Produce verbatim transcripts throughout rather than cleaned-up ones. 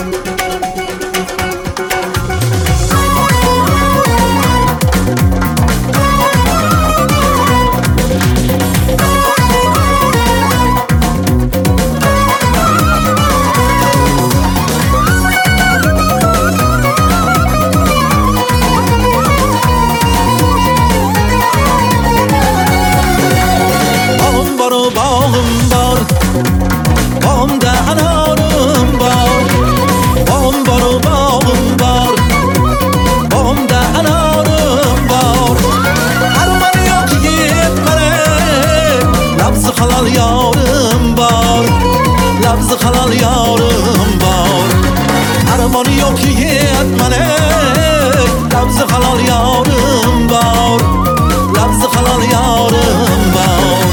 Bağım var, bağımda anarım var. Bağım var, bağım var, bağımda anarım var. Arman yok yetmene, labzı halal yarım var. Labzı halal yarım var. Arman yok yetmene, labzı halal yarım var. Labzı halal yarım var.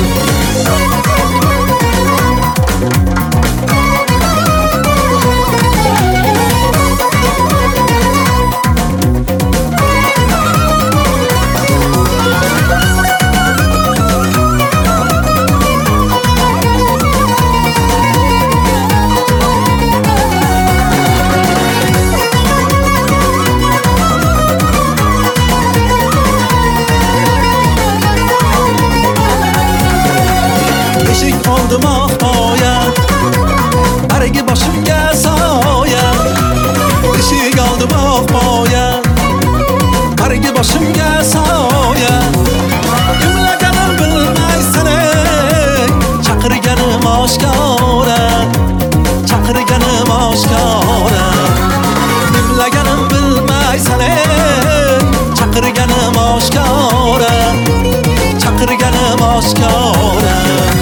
Eşik oldu mahvoya, ergi başımga soya. Eşik oldu mahvoya, ergi başımga soya. Yumlaganim bilmaysan ey, chaqirganim oshkora. Chaqirganim oshkora. Yumlaganim bilmaysan ey, chaqirganim oshkora. Chaqirganim oshkora.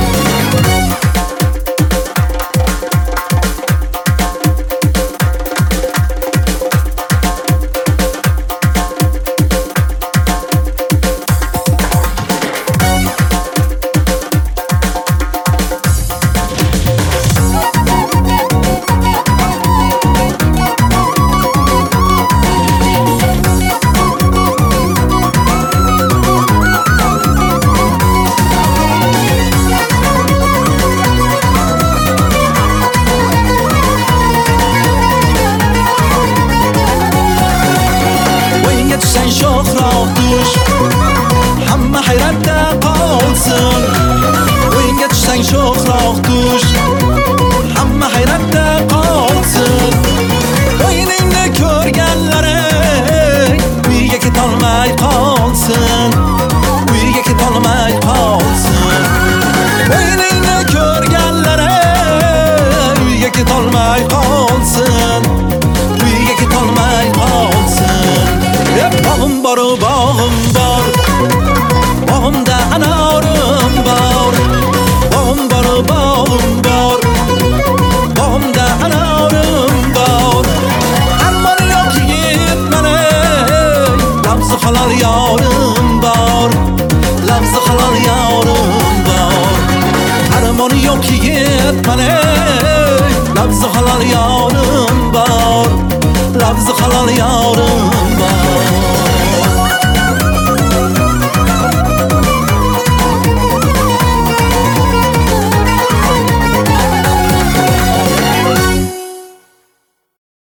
Sen sho'xroq tush, hamma hayratda qolsin. O'yinga tushsang sho'xroq tush, hamma hayratda qolsin. O'yiningni ko'rganlari uyga ketolmay qolsin. Uyga ketolmay qolsin. O'yiningni ko'rganlari uyga ketolmay qolsin. Uyga ketolmay qolsin. Bağım var, bağım var, bağımda anarım var. Bağım var, bağım var, bağımda anarım var. Arman yok yetmene, labzı halal yarım var. Labzı halal yarım var. Arman yok yetmene, labzı halal yarım var. Labzı halal yarım